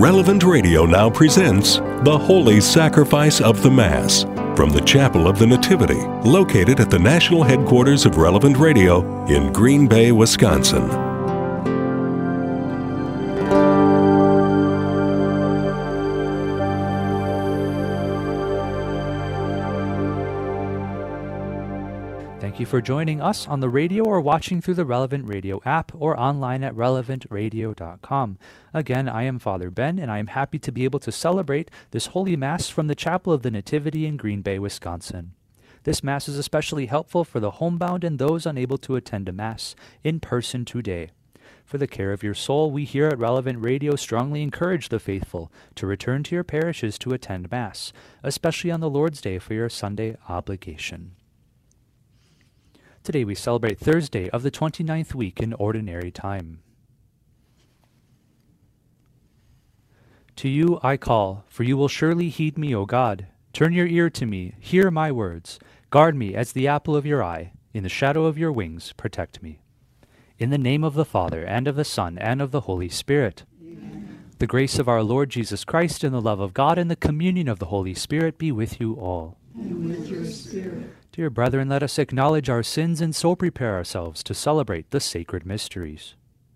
Relevant Radio now presents The Holy Sacrifice of the Mass from the Chapel of the Nativity, located at the national headquarters of Relevant Radio in Green Bay, Wisconsin. Thank you for joining us on the radio or watching through the Relevant Radio app or online at relevantradio.com. Again, I am Father Ben, and I am happy to be able to celebrate this Holy Mass from the Chapel of the Nativity in Green Bay, Wisconsin. This Mass is especially helpful for the homebound and those unable to attend a Mass in person today. For the care of your soul, we here at Relevant Radio strongly encourage the faithful to return to your parishes to attend Mass, especially on the Lord's Day for your Sunday obligation. Today we celebrate Thursday of the 29th week in Ordinary Time. To you I call, for you will surely heed me, O God. Turn your ear to me, hear my words. Guard me as the apple of your eye. In the shadow of your wings, protect me. In the name of the Father, and of the Son, and of the Holy Spirit. Amen. The grace of our Lord Jesus Christ, and the love of God, and the communion of the Holy Spirit be with you all. And with your spirit. Dear brethren, let us acknowledge our sins and so prepare ourselves to celebrate the sacred mysteries.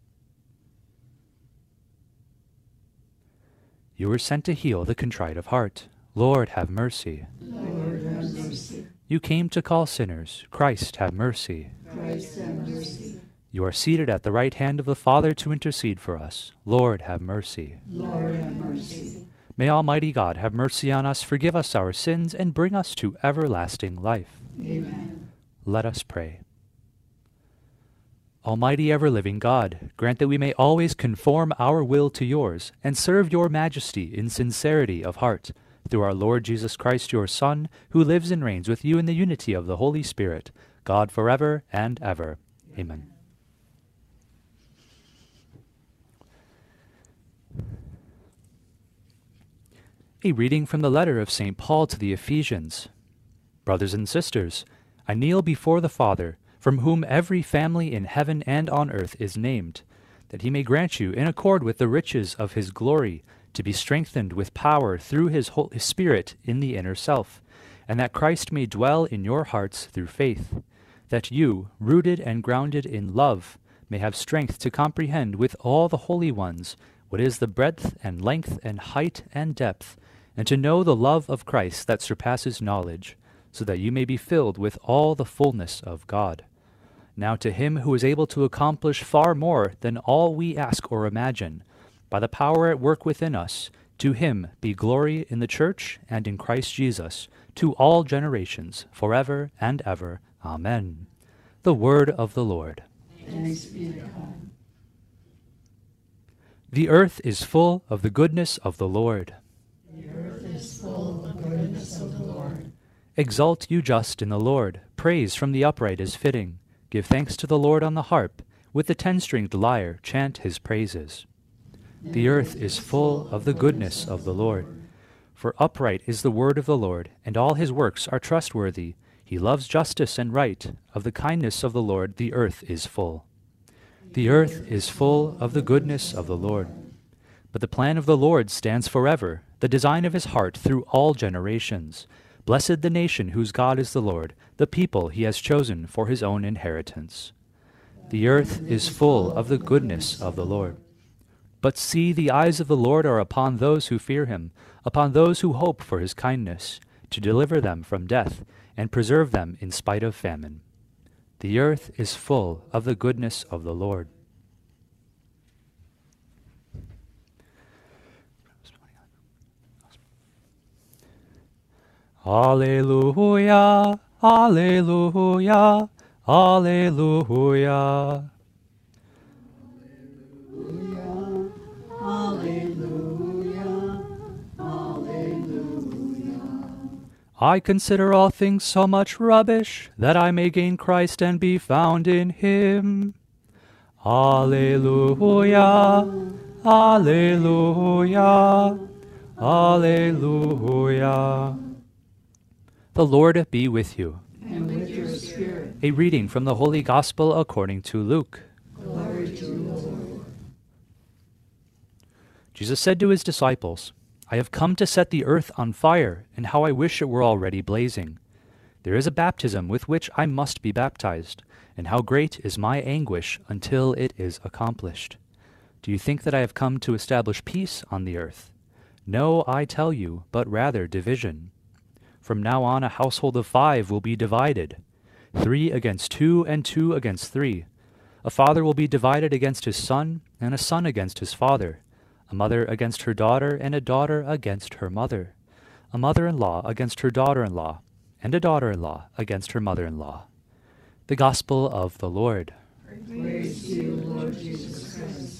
You were sent to heal the contrite of heart. Lord, have mercy. Lord, have mercy. You came to call sinners. Christ, have mercy. Christ, have mercy. You are seated at the right hand of the Father to intercede for us. Lord, have mercy. Lord, have mercy. May Almighty God have mercy on us, forgive us our sins, and bring us to everlasting life. Amen. Let us pray. Almighty ever-living God, grant that we may always conform our will to yours and serve your majesty in sincerity of heart, through our Lord Jesus Christ, your Son, who lives and reigns with you in the unity of the Holy Spirit, God forever and ever. Amen. A reading from the letter of St. Paul to the Ephesians. Brothers and sisters, I kneel before the Father, from whom every family in heaven and on earth is named, that he may grant you, in accord with the riches of his glory, to be strengthened with power through his Spirit in the inner self, and that Christ may dwell in your hearts through faith, that you, rooted and grounded in love, may have strength to comprehend with all the holy ones what is the breadth and length and height and depth, and to know the love of Christ that surpasses knowledge, so that you may be filled with all the fullness of God. Now to him who is able to accomplish far more than all we ask or imagine, by the power at work within us, to him be glory in the Church and in Christ Jesus, to all generations, forever and ever. Amen. The word of the Lord. Thanks be to God. The earth is full of the goodness of the Lord. The earth is full of the goodness of the Lord. Exalt, you just, in the Lord. Praise from the upright is fitting. Give thanks to the Lord on the harp. With the 10-stringed lyre, chant his praises. The earth is full of the goodness of the Lord. For upright is the word of the Lord, and all his works are trustworthy. He loves justice and right. Of the kindness of the Lord the earth is full. The earth is full of the goodness of the Lord. But the plan of the Lord stands forever, the design of his heart through all generations. Blessed the nation whose God is the Lord, the people he has chosen for his own inheritance. The earth is full of the goodness of the Lord. But see, the eyes of the Lord are upon those who fear him, upon those who hope for his kindness, to deliver them from death and preserve them in spite of famine. The earth is full of the goodness of the Lord. Alleluia, alleluia, alleluia. Alleluia, alleluia. I consider all things so much rubbish, that I may gain Christ and be found in him. Alleluia, alleluia, alleluia. The Lord be with you. And with your spirit. A reading from the Holy Gospel according to Luke. Glory to you, Lord. Jesus said to his disciples, I have come to set the earth on fire, and how I wish it were already blazing. There is a baptism with which I must be baptized, and how great is my anguish until it is accomplished. Do you think that I have come to establish peace on the earth? No, I tell you, but rather division. From now on a household of 5 will be divided, 3 against 2 and 2 against 3. A father will be divided against his son, and a son against his father, a mother against her daughter, and a daughter against her mother, a mother-in-law against her daughter-in-law, and a daughter-in-law against her mother-in-law. The Gospel of the Lord. Praise to you, Lord Jesus Christ.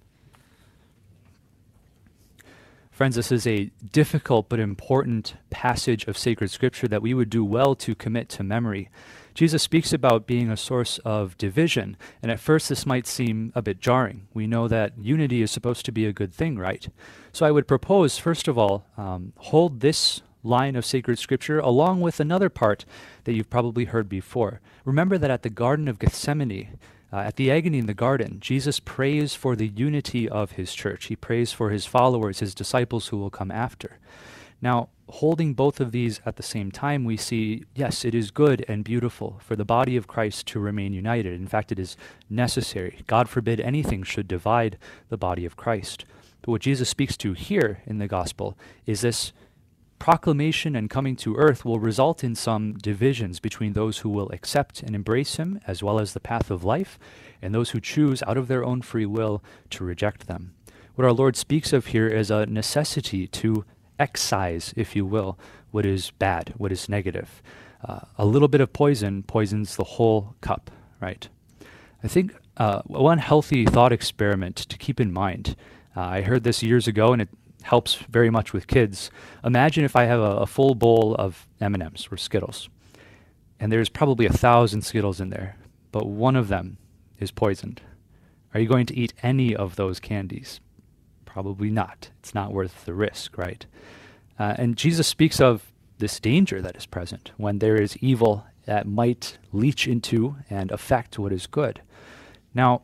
Friends, this is a difficult but important passage of sacred scripture that we would do well to commit to memory. Jesus speaks about being a source of division, and at first this might seem a bit jarring. We know that unity is supposed to be a good thing, right? So I would propose, first of all, hold this line of sacred scripture along with another part that you've probably heard before. Remember that at the Garden of Gethsemane, at the agony in the garden, Jesus prays for the unity of his church. He prays for his followers, his disciples who will come after. Now, holding both of these at the same time, we see, yes, it is good and beautiful for the body of Christ to remain united. In fact, it is necessary. God forbid anything should divide the body of Christ. But what Jesus speaks to here in the gospel is this proclamation and coming to earth will result in some divisions between those who will accept and embrace him, as well as the path of life, and those who choose out of their own free will to reject them. What our Lord speaks of here is a necessity to excise, if you will, what is bad, what is negative. A little bit of poison poisons the whole cup, right? I think one healthy thought experiment to keep in mind, I heard this years ago, and it helps very much with kids. Imagine if I have a full bowl of M&Ms or Skittles, and there's probably 1,000 Skittles in there, but one of them is poisoned. Are you going to eat any of those candies? Probably not. It's not worth the risk, right? And Jesus speaks of this danger that is present when there is evil that might leach into and affect what is good. Now,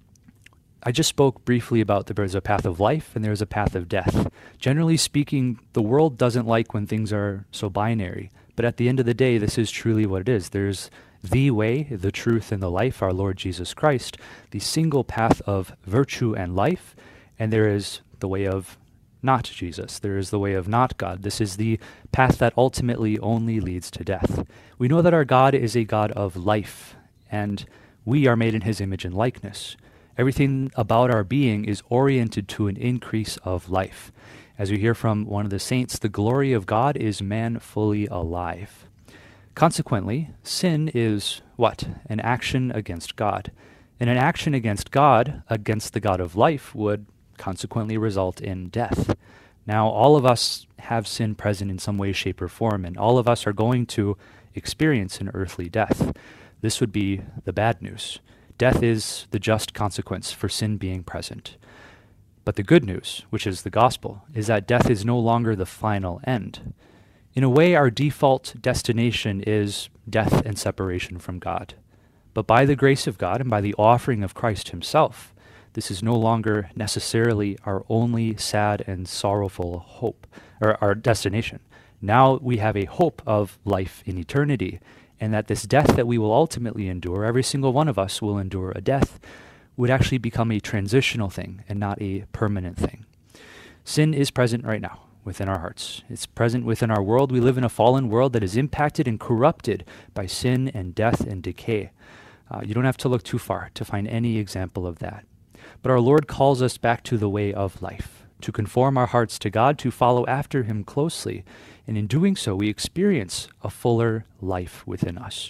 I just spoke briefly about there's a path of life and there's a path of death. Generally speaking, the world doesn't like when things are so binary, but at the end of the day, this is truly what it is. There's the way, the truth, and the life, our Lord Jesus Christ, the single path of virtue and life, and there is the way of not Jesus. There is the way of not God. This is the path that ultimately only leads to death. We know that our God is a God of life, and we are made in his image and likeness. Everything about our being is oriented to an increase of life. As we hear from one of the saints, the glory of God is man fully alive. Consequently, sin is what? An action against God. And an action against God, against the God of life, would consequently result in death. Now, all of us have sin present in some way, shape, or form, and all of us are going to experience an earthly death. This would be the bad news. Death is the just consequence for sin being present. But the good news, which is the gospel, is that death is no longer the final end. In a way, our default destination is death and separation from God. But by the grace of God and by the offering of Christ himself, this is no longer necessarily our only sad and sorrowful hope, or our destination. Now we have a hope of life in eternity, and that this death that we will ultimately endure, every single one of us will endure a death, would actually become a transitional thing and not a permanent thing. Sin is present right now within our hearts. It's present within our world. We live in a fallen world that is impacted and corrupted by sin and death and decay. You don't have to look too far to find any example of that. But our Lord calls us back to the way of life, to conform our hearts to God, to follow after him closely. And in doing so, we experience a fuller life within us.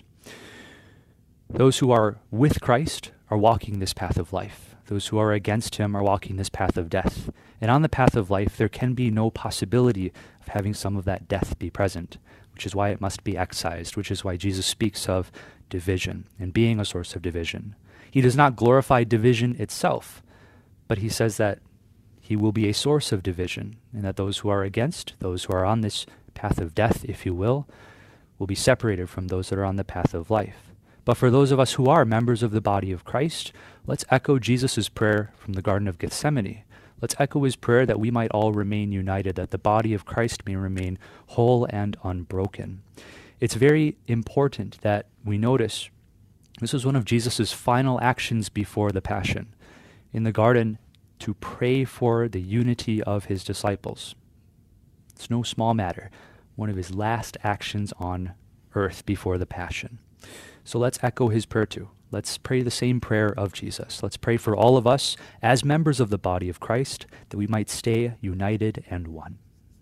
Those who are with Christ are walking this path of life. Those who are against him are walking this path of death. And on the path of life, there can be no possibility of having some of that death be present, which is why it must be excised, which is why Jesus speaks of division and being a source of division. He does not glorify division itself, but he says that he will be a source of division, and that those who are against, those who are on this path of death, if you will be separated from those that are on the path of life. But for those of us who are members of the body of Christ, let's echo Jesus' prayer from the Garden of Gethsemane. Let's echo his prayer that we might all remain united, that the body of Christ may remain whole and unbroken. It's very important that we notice this was one of Jesus' final actions before the Passion in the garden, to pray for the unity of his disciples. It's no small matter, one of his last actions on earth before the Passion. So let's echo his prayer too. Let's pray the same prayer of Jesus. Let's pray for all of us as members of the body of Christ, that we might stay united and one.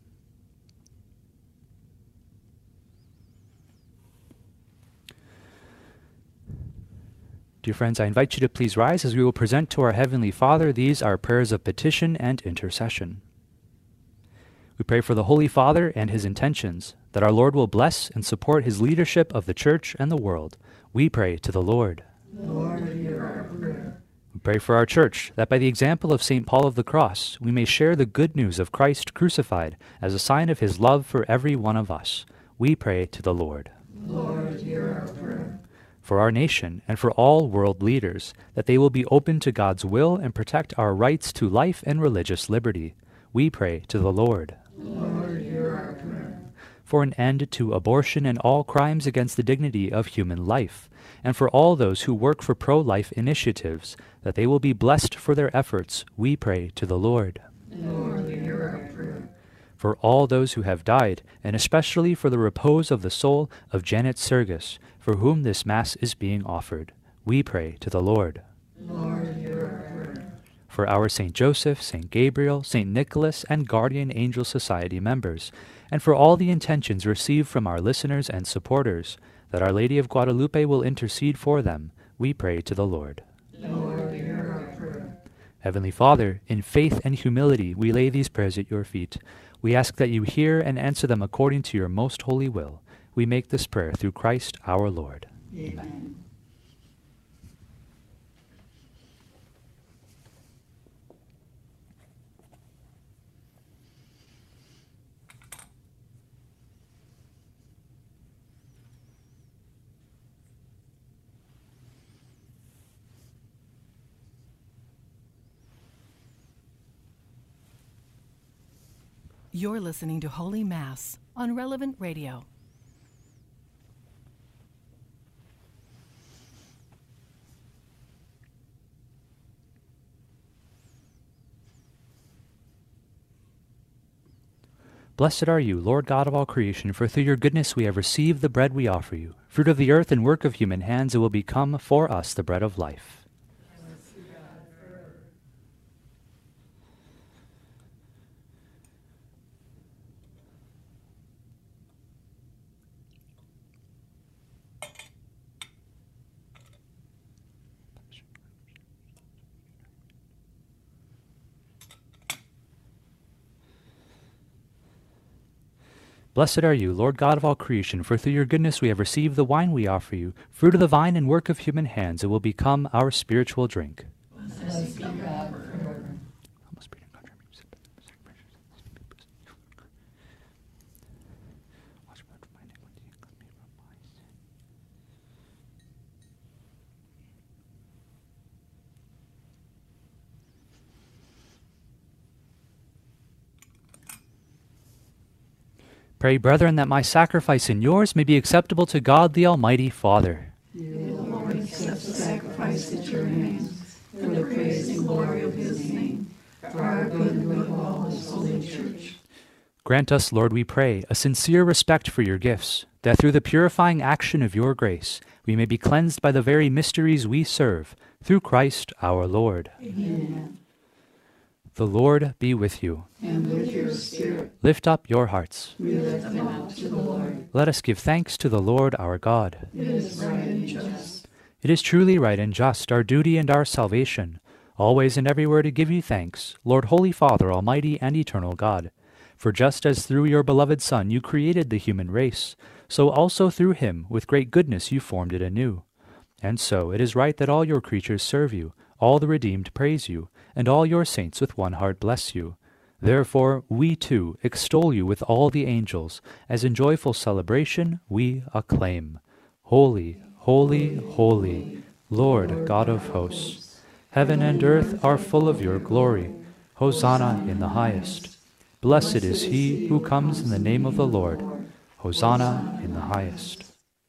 Dear friends, I invite you to please rise as we will present to our Heavenly Father these our prayers of petition and intercession. We pray for the Holy Father and his intentions, that our Lord will bless and support his leadership of the Church and the world. We pray to the Lord. Lord, hear our prayer. We pray for our Church, that by the example of St. Paul of the Cross, we may share the good news of Christ crucified as a sign of his love for every one of us. We pray to the Lord. Lord, hear our prayer. For our nation and for all world leaders, that they will be open to God's will and protect our rights to life and religious liberty. We pray to the Lord. Lord, hear our prayer. For an end to abortion and all crimes against the dignity of human life, and for all those who work for pro-life initiatives, that they will be blessed for their efforts. We pray to the Lord. Lord, hear our prayer. For all those who have died, and especially for the repose of the soul of Janet Sergis, for whom this Mass is being offered, we pray to the Lord. Lord, hear our prayer. For our St. Joseph, St. Gabriel, St. Nicholas, and Guardian Angel Society members, and for all the intentions received from our listeners and supporters, that Our Lady of Guadalupe will intercede for them, we pray to the Lord. Lord, hear our prayer. Heavenly Father, in faith and humility we lay these prayers at your feet. We ask that you hear and answer them according to your most holy will. We make this prayer through Christ our Lord. Amen. You're listening to Holy Mass on Relevant Radio. Blessed are you, Lord God of all creation, for through your goodness we have received the bread we offer you. Fruit of the earth and work of human hands, it will become for us the bread of life. Blessed are you, Lord God of all creation, for through your goodness we have received the wine we offer you. Fruit of the vine and work of human hands, it will become our spiritual drink. Blessed be God forever. Pray, brethren, that my sacrifice and yours may be acceptable to God the Almighty Father. You, Lord, accept the sacrifice at your hands, for the praise and glory of his name, for our good and good of all his holy church. Grant us, Lord, we pray, a sincere respect for your gifts, that through the purifying action of your grace we may be cleansed by the very mysteries we serve, through Christ our Lord. Amen. The Lord be with you. And with your spirit, Lift up your hearts. we lift them up to the Lord. Let us give thanks to the Lord our God. It is right and just. It is truly right and just, our duty and our salvation, always and everywhere to give you thanks, Lord, Holy Father, Almighty and eternal God. For just as through your beloved Son you created the human race, so also through him with great goodness you formed it anew. And so it is right that all your creatures serve you, all the redeemed praise you, and all your saints with one heart bless you. Therefore we too extol you with all the angels, as in joyful celebration we acclaim. Holy, holy, holy, Lord God of hosts, heaven and earth are full of your glory. Hosanna in the highest. Blessed is he who comes in the name of the Lord. Hosanna in the highest.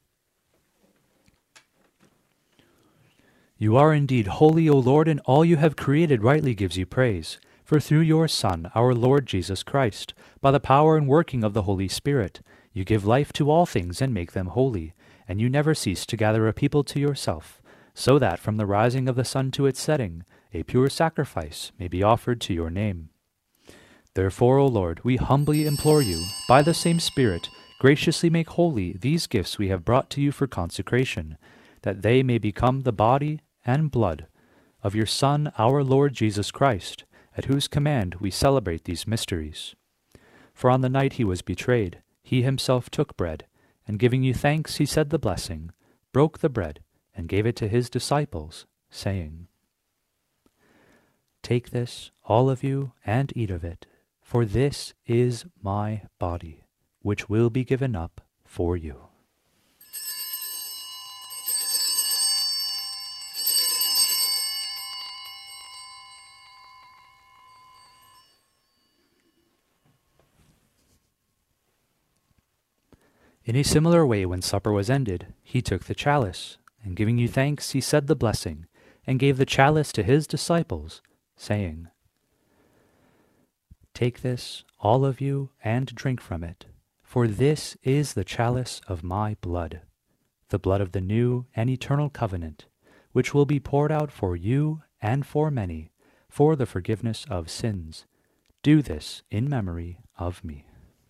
You are indeed holy, O Lord, and all you have created rightly gives you praise. For through your Son, our Lord Jesus Christ, by the power and working of the Holy Spirit, you give life to all things and make them holy, and you never cease to gather a people to yourself, so that from the rising of the sun to its setting, a pure sacrifice may be offered to your name. Therefore, O Lord, we humbly implore you, by the same Spirit, graciously make holy these gifts we have brought to you for consecration, that they may become the body and blood of your Son, our Lord Jesus Christ, at whose command we celebrate these mysteries. For on the night he was betrayed, he himself took bread, and giving you thanks, he said the blessing, broke the bread, and gave it to his disciples, saying, Take this, all of you, and eat of it, for this is my body, which will be given up for you. In a similar way, when supper was ended, he took the chalice, and giving you thanks, he said the blessing, and gave the chalice to his disciples, saying, Take this, all of you, and drink from it, for this is the chalice of my blood, the blood of the new and eternal covenant, which will be poured out for you and for many, for the forgiveness of sins. Do this in memory of me.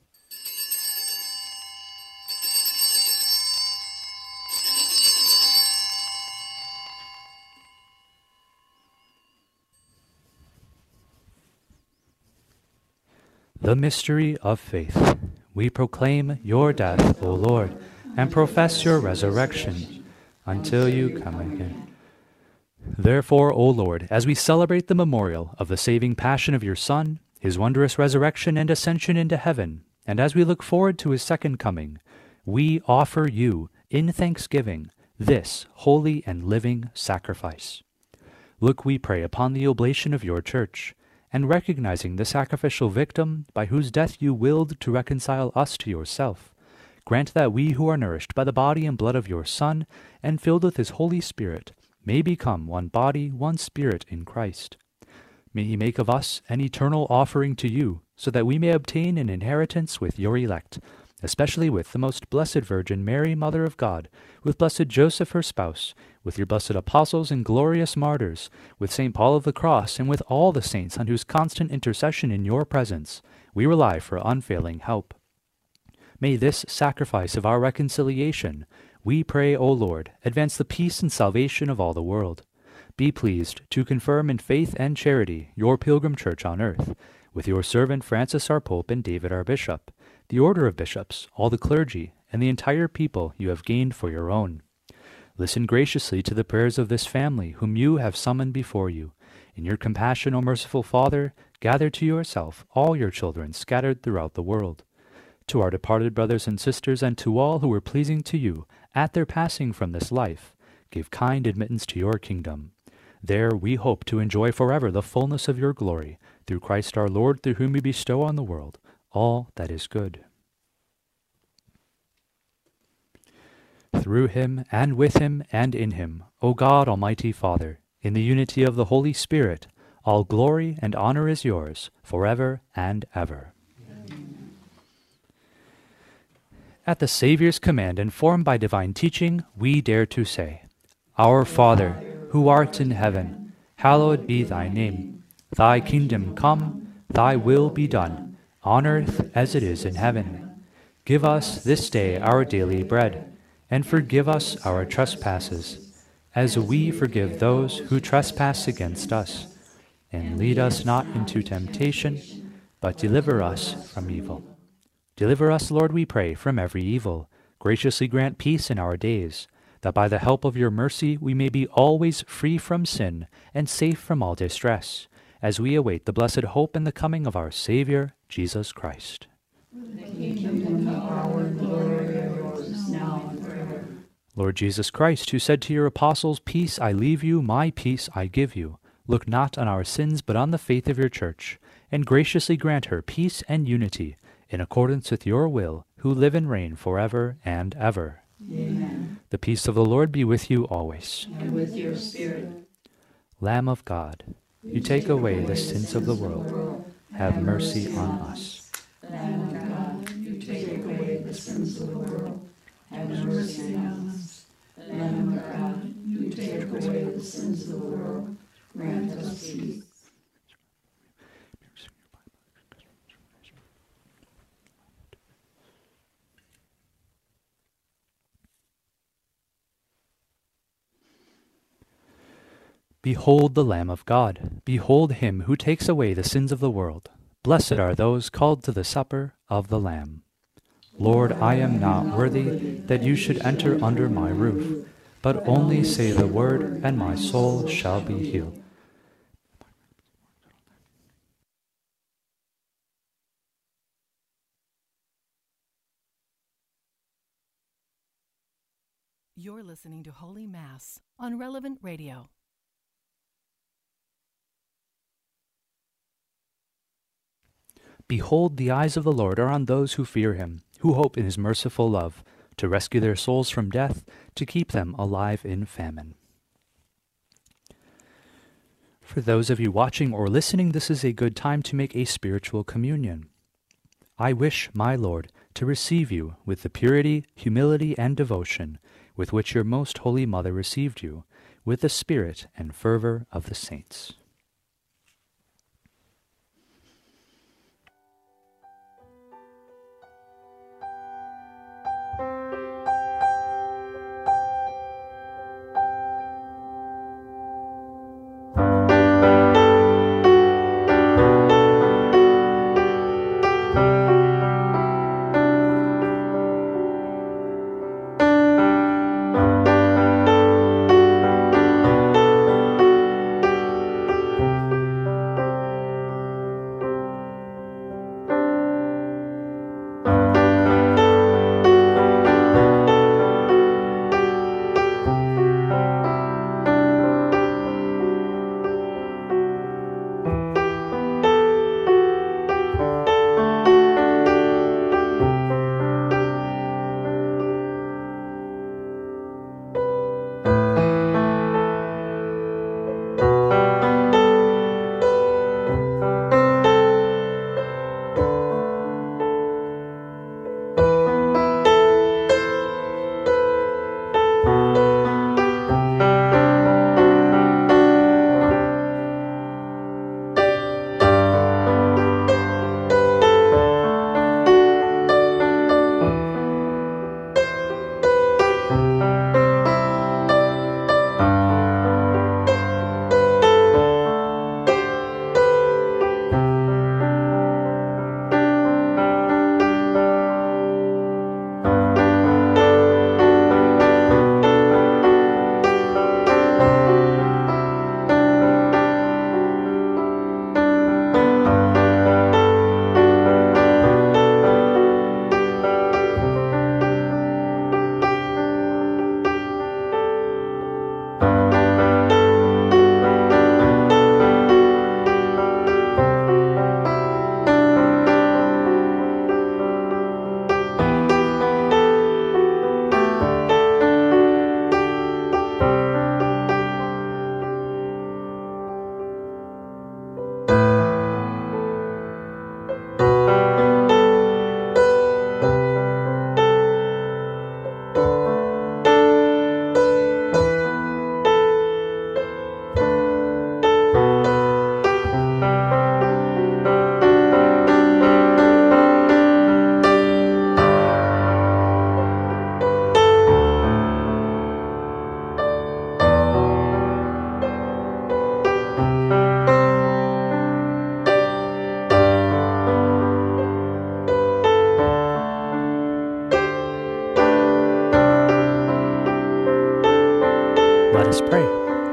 The mystery of faith. We proclaim your death, O Lord, and profess your resurrection until you come again. Therefore, O Lord, as we celebrate the memorial of the saving passion of your Son, his wondrous resurrection and ascension into heaven, and as we look forward to his second coming, we offer you, in thanksgiving, this holy and living sacrifice. Look, we pray, upon the oblation of your church, and recognizing the sacrificial victim by whose death you willed to reconcile us to yourself, grant that we who are nourished by the body and blood of your Son, and filled with his Holy Spirit, may become one body, one spirit in Christ. May he make of us an eternal offering to you, so that we may obtain an inheritance with your elect, especially with the most blessed Virgin Mary, Mother of God, with blessed Joseph her spouse, with your blessed apostles and glorious martyrs, with St. Paul of the Cross, and with all the saints on whose constant intercession in your presence we rely for unfailing help. May this sacrifice of our reconciliation, we pray, O Lord, advance the peace and salvation of all the world. Be pleased to confirm in faith and charity your pilgrim church on earth, with your servant Francis our Pope and David our Bishop, the order of bishops, all the clergy, and the entire people you have gained for your own. Listen graciously to the prayers of this family, whom you have summoned before you. In your compassion, O merciful Father, gather to yourself all your children scattered throughout the world. To our departed brothers and sisters, and to all who were pleasing to you at their passing from this life, give kind admittance to your kingdom. There we hope to enjoy forever the fullness of your glory, through Christ our Lord, through whom you bestow on the world all that is good. Through him, and with him, and in him, O God, Almighty Father, in the unity of the Holy Spirit, all glory and honor is yours, forever and ever. Amen. At the Saviour's command, informed by divine teaching, we dare to say, Our Father, who art in heaven, hallowed be thy name. Thy kingdom come, thy will be done, on earth as it is in heaven. Give us this day our daily bread, and forgive us our trespasses, as we forgive those who trespass against us. And lead us not into temptation, but deliver us from evil. Deliver us, Lord, we pray, from every evil. Graciously grant peace in our days, that by the help of your mercy we may be always free from sin and safe from all distress, as we await the blessed hope and the coming of our Savior, Jesus Christ. The kingdom, the power, and glory are yours, now and forever. Lord Jesus Christ, who said to your apostles, Peace I leave you, my peace I give you, Look not on our sins, but on the faith of your church, and graciously grant her peace and unity, in accordance with your will, who live and reign forever and ever. Amen. The peace of the Lord be with you always. And with your spirit. Lamb of God, you take away the sins of the world. Have mercy on us. Lamb of God, you take away the sins of the world. Have mercy on us. Lamb of God, you take away the sins of the world. Grant us peace. Behold the Lamb of God. Behold him who takes away the sins of the world. Blessed are those called to the supper of the Lamb. Lord, I am not worthy that you should enter under my roof, but only say the word, and my soul shall be healed. You're listening to Holy Mass on Relevant Radio. Behold, the eyes of the Lord are on those who fear him, who hope in his merciful love, to rescue their souls from death, to keep them alive in famine. For those of you watching or listening, this is a good time to make a spiritual communion. I wish, my Lord, to receive you with the purity, humility, and devotion with which your most holy Mother received you, with the spirit and fervor of the saints. Let us pray.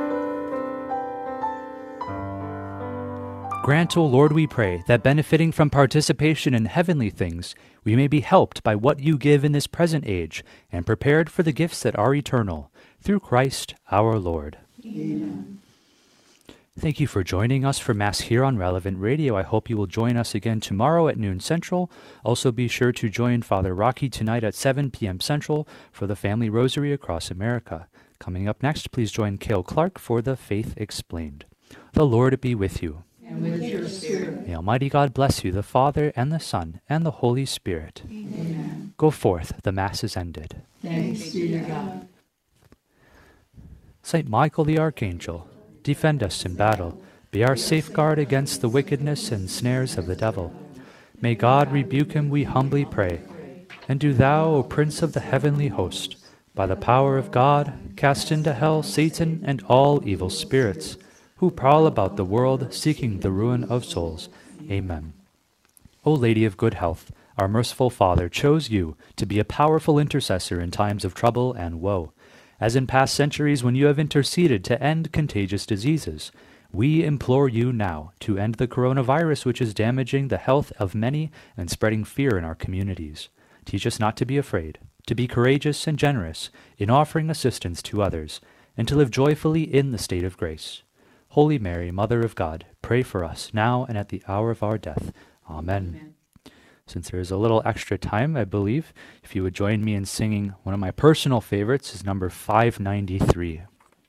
Grant, O Lord, we pray, that benefiting from participation in heavenly things, we may be helped by what you give in this present age, and prepared for the gifts that are eternal, through Christ our Lord. Amen. Thank you for joining us for Mass here on Relevant Radio. I hope you will join us again tomorrow at noon Central. Also be sure to join Father Rocky tonight at 7 p.m. Central for the Family Rosary across America. Coming up next, please join Cale Clark for the Faith Explained. The Lord be with you. And with your spirit. May Almighty God bless you, the Father, and the Son, and the Holy Spirit. Amen. Go forth, the Mass is ended. Thanks be to God. Saint Michael the Archangel, defend us in battle. Be our safeguard against the wickedness and snares of the devil. May God rebuke him, we humbly pray. And do thou, O Prince of the heavenly host, by the power of God, cast into hell Satan and all evil spirits, who prowl about the world seeking the ruin of souls. Amen. O Lady of Good Health, our merciful Father chose you to be a powerful intercessor in times of trouble and woe. As in past centuries when you have interceded to end contagious diseases, we implore you now to end the coronavirus which is damaging the health of many and spreading fear in our communities. Teach us not to be afraid, to be courageous and generous in offering assistance to others, and to live joyfully in the state of grace. Holy Mary, Mother of God, pray for us now and at the hour of our death. Amen. Amen. Since there is a little extra time, I believe, if you would join me in singing one of my personal favorites is number 593.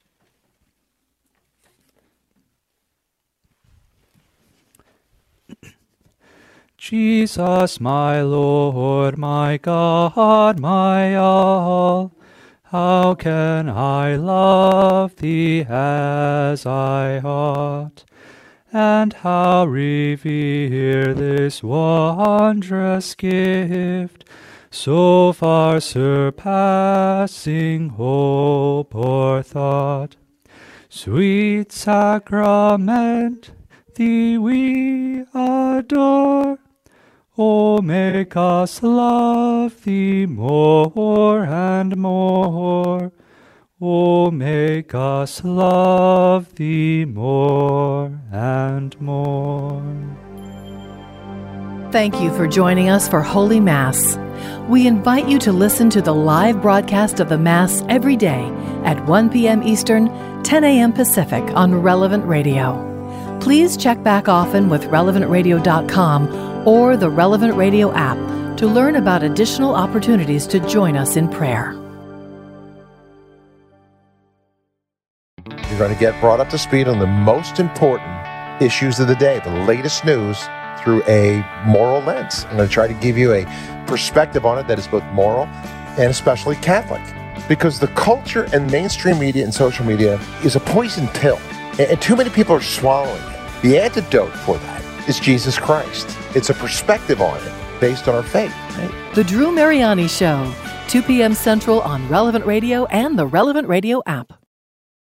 Jesus, my Lord, my God, my all, how can I love thee as I ought? And how revere this wondrous gift, so far surpassing hope or thought? Sweet sacrament, thee we adore. O make us love thee more and more. O make us love thee more and more. Thank you for joining us for Holy Mass. We invite you to listen to the live broadcast of the Mass every day at 1 p.m. Eastern, 10 a.m. Pacific on Relevant Radio. Please check back often with relevantradio.com or the Relevant Radio app to learn about additional opportunities to join us in prayer. You're going to get brought up to speed on the most important issues of the day, the latest news, through a moral lens. I'm going to try to give you a perspective on it that is both moral and especially Catholic. Because the culture and mainstream media and social media is a poison pill, and too many people are swallowing it. The antidote for that is Jesus Christ. It's a perspective on it based on our faith. Right? The Drew Mariani Show, 2 p.m. Central on Relevant Radio and the Relevant Radio app.